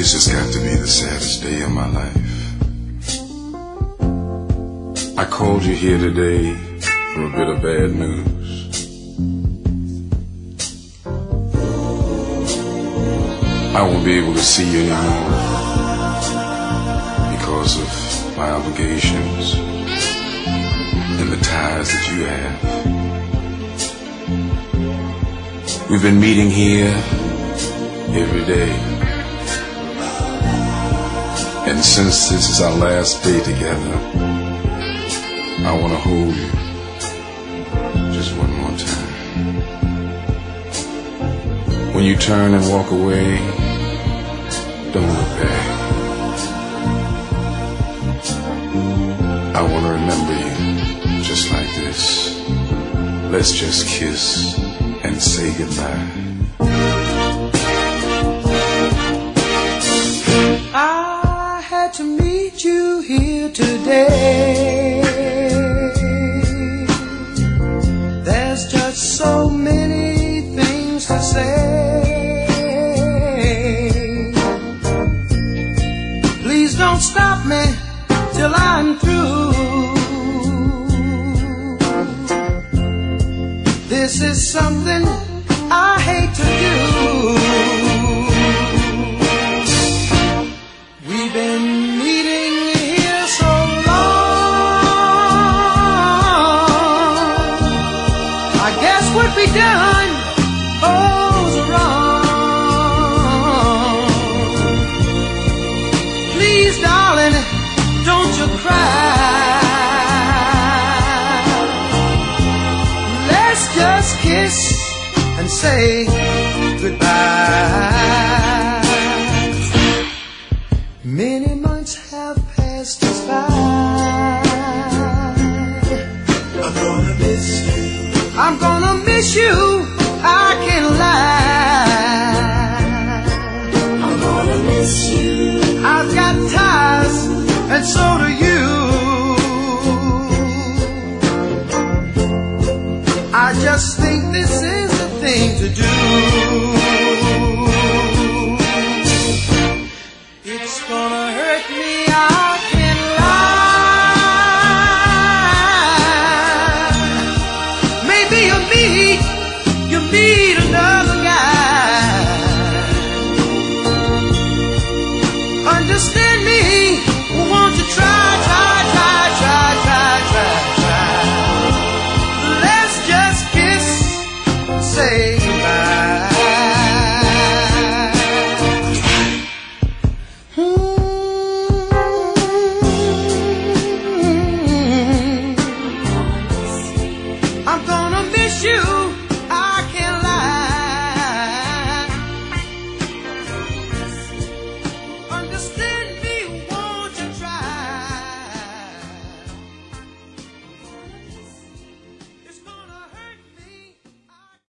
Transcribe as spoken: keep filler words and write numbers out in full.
This has got to be the saddest day of my life. I called you here today for a bit of bad news. I won't be able to see you anymore because of my obligations and the ties that you have. We've been meeting here every day. And since this is our last day together, I want to hold you just one more time. When you turn and walk away, don't look back. I want to remember you just like this. Let's just kiss and say goodbye. I had to meet you here today. There's just so many things to say. Please don't stop me till I'm through. This is something I hate to do. We've been meeting here so long. I guess what we done goes wrong. Please, darling, don't you cry. Let's just kiss and say goodbye. Many months have passed us by. I'm gonna miss you. I'm gonna miss you. I can't lie. I'm gonna miss you. I've got ties, and so do you. I just think this is the thing to do.